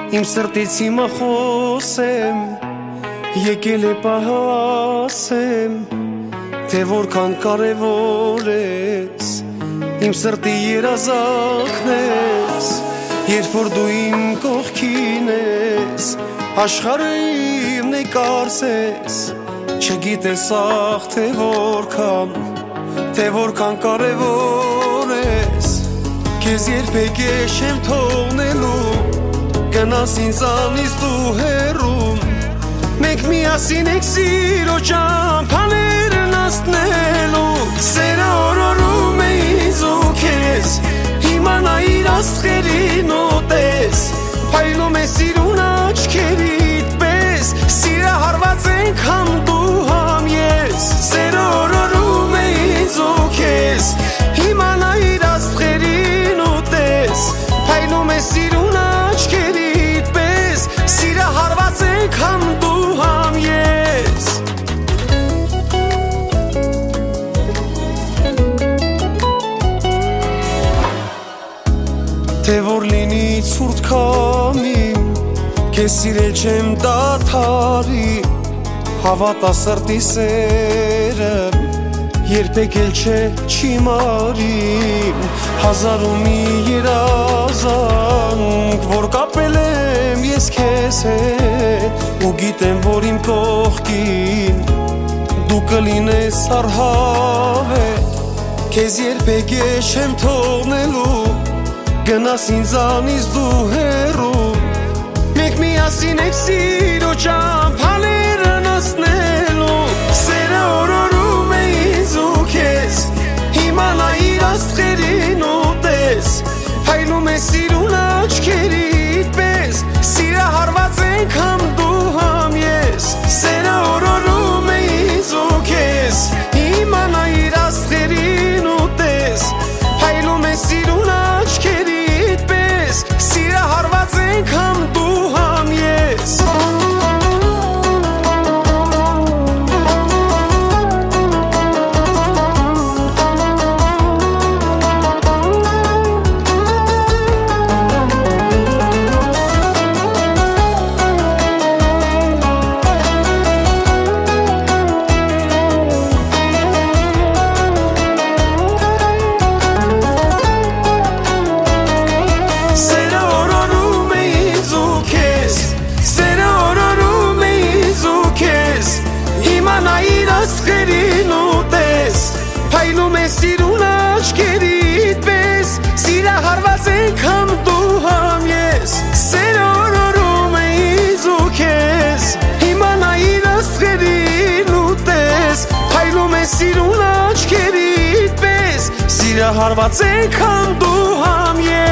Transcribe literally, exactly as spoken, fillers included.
Իմ սրտից հիմա խոսեմ, եկել է պահասեմ, թե որքան կարևոր ես, իմ սրտի երազանքն ես, երբ որ դու իմ կողքին ես, աշխարհը իմն է կարծես, չգիտես ախ թե որքան, թե որքան կարևոր ես, քեզ երբեք չեմ թողնելու, գնաս ինձանից դու հեռու, մենք միասին ենք սիրո ճամփաներն անցնելու, սերը օրորում է ինձ ու քեզ, հիմա նայիր աստղերին ու տես, փայլում է սիրուն աչքերիդ պես, սիրահարված ենք համ դու համ ես, սերը օրորում է ինձ ու քեզ, հիմա նայիր աստղերին ու տես, փայլում է սիրուն աչքերիդ պես, սիրահարված ենք համ դու համ ես։ Թե որ լինի ցուրտ քամի, քեզ սիրել չեմ դադարի, հավատա սրտի սերը, երբեք էլ չէ չի մարի, հազար ու մի երազանք, որ կապել եմ ես քեզ հետ, ու գիտեմ, որ իմ կողքին դու կլինես առհավետ, քեզ երբեք չեմ թողնելու, գնաս ինձանից դու հեռու, մենք միասին ենք սիրո ճամփաներն անցնելու, սերը օրորում է ինձ ու քեզ, հիմա նայիր աստղերին ու տես, փայլում է սիրուն աչքերիդ պես, սիրահարված ենք համ դու համ ես, սերը օրորում է ինձ ու քեզ, հիմա նայիր աստղերին ու տես, փայլում է սիրուն աչքերիդ պես, սիրահարված ենք համ դու համ ես։ Նայիր աստղերին ու տես, փայլում է սիրուն աչքերիդ պես, սիրահարված ենք համ դու համ ես, սերը օրորում է ինձ ու քեզ, հիմա նայիր աստղերին ու տես, փայլում է սիրուն աչքերիդ պես, սիրահարված ենք համ դու համ ես։